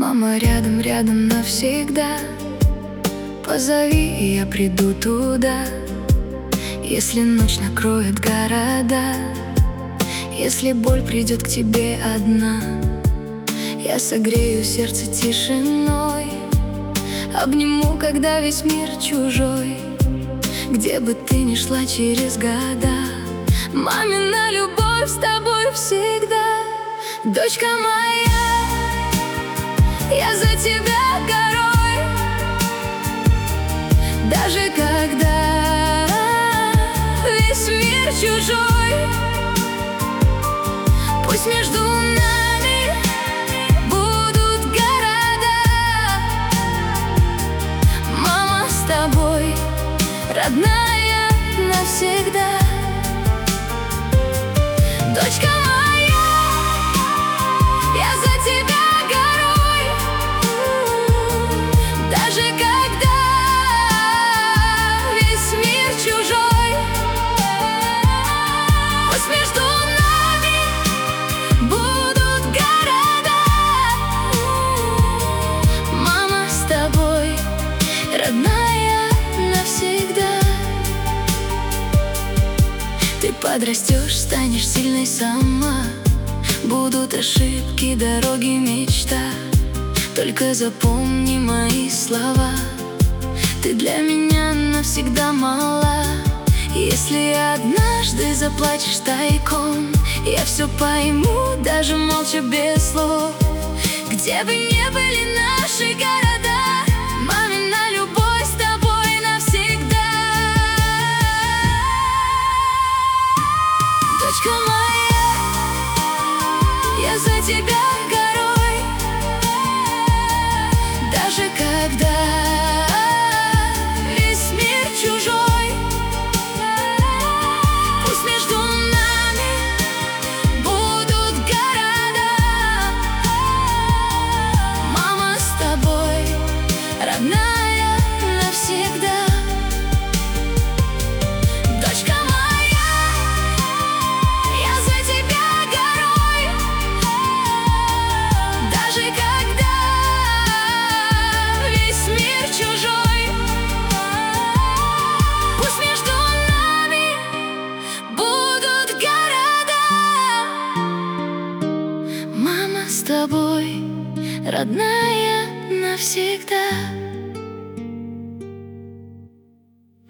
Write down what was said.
Мама рядом, рядом навсегда. Позови, и я приду туда. Если ночь накроет города, если боль придет к тебе одна, я согрею сердце тишиной, обниму, когда весь мир чужой. Где бы ты ни шла через года, мамина любовь с тобой всегда. Дочка моя, я за тебя горой, даже когда весь мир чужой. Пусть между нами будут города, мама с тобой, родная навсегда. Дочка моя, я за тебя горой, даже когда весь мир чужой. Пусть между нами будут города, мама с тобой, родная навсегда. Ты подрастешь, станешь сильной сама, будут ошибки, дороги, мечта. Только запомни мои слова, ты для меня навсегда мала. Если однажды заплачешь тайком, я все пойму, даже молча, без слов. Где бы ни были наши города, мамина любовь с тобой навсегда. Дочка моя, я за тебя горой, даже когда весь мир чужой. Пусть между нами будут города, мама с тобой, родная навсегда. Дочка моя, я за тебя горой, даже когда весь мир чужой. Пусть между нами будут города, мама с тобой, родная навсегда.